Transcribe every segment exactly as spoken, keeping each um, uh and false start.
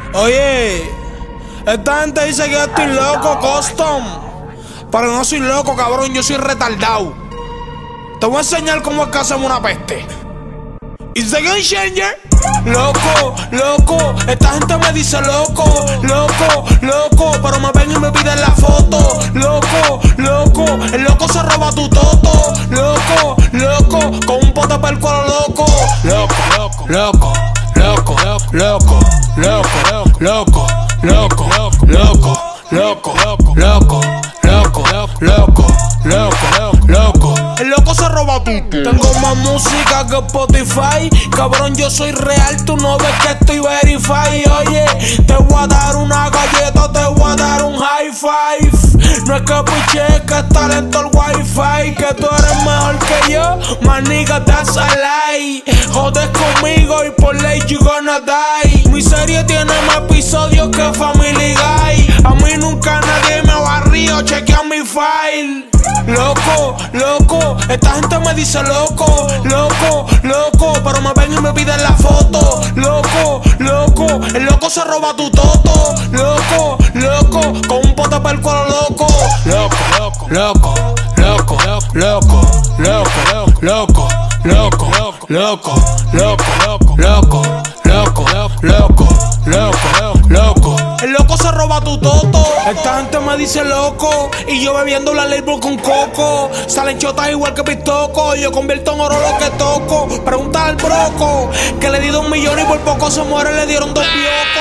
Oye, esta gente dice que yo estoy loco, custom. Pero no soy loco, cabrón, yo soy retardado. Te voy a enseñar cómo es que hacemos una peste. It's the game changer. Loco, loco, esta gente me dice loco, loco, loco, pero me ven y me piden la foto. Loco, loco, el loco se roba tu toto. Loco, loco, con un pote para el cuero loco. Loco, loco, loco, loco, loco, loco, loco, loco, loco, loco, loco, loco, loco, loco, loco, loco. El loco se roba tu. Tengo más música que Spotify. Cabrón, yo soy real, tú no ves que estoy verify. Oye, te voy a dar una galleta, te voy a dar un high five. No es que piche, que es talento el wifi. Que tú eres mejor que yo, my nigga, that's a lie. Jodes conmigo y por ley you gonna die. Mi serie tiene más episodios que Family Guy. A mí nunca nadie me barrió, chequea mi file. Loco, loco, esta gente me dice loco, loco, loco, pero me ven y me piden la foto. Loco, loco, el loco se roba tu toto. Loco, loco, con un pote para el cuero loco. Loco, loco, loco, loco, loco, loco, loco, loco, loco, loco, loco, loco, loco, loco, loco, loco. El loco se roba tu toto. Esta gente me dice loco y yo bebiendo la label con coco. Salen chotas igual que pistoco. Yo convierto en oro lo que toco. Pregunta al broco que le di dos millones y por poco se muere, le dieron dos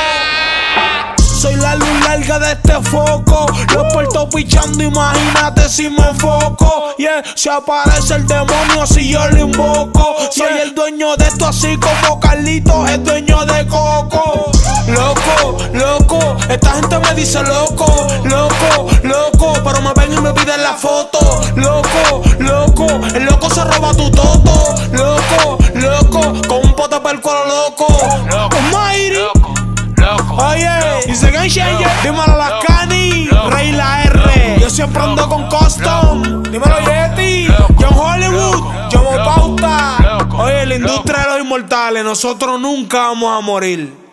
piocos. Soy la luz larga de este foco. Los puertos pichando, imagínate si me enfoco. Yeah, se aparece el demonio si yo lo invoco. Soy el dueño de esto así como Carlitos es dueño de Coco. Loco, loco, esta gente me dice loco, loco, loco, pero me ven y me piden la foto. Loco, loco, el loco se roba tu toto. Loco, loco, con un pote para el cuero loco. Almighty. Oye, y se game changer, dímelo las Cani, Rey la R. Yo siempre ando con custom, dímelo Yeti, John Hollywood, Yomo Pauta. Oye, la industria de los inmortales, nosotros nunca vamos a morir.